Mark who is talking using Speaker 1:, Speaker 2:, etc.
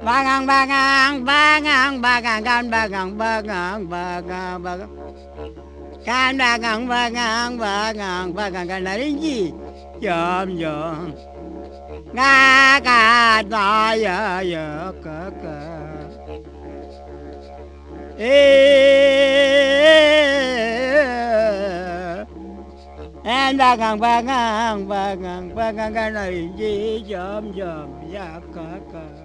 Speaker 1: Bagang kan bagang kan narinji jom jom nga ka ta ya ka en bagang kan narinji jom jom ya ka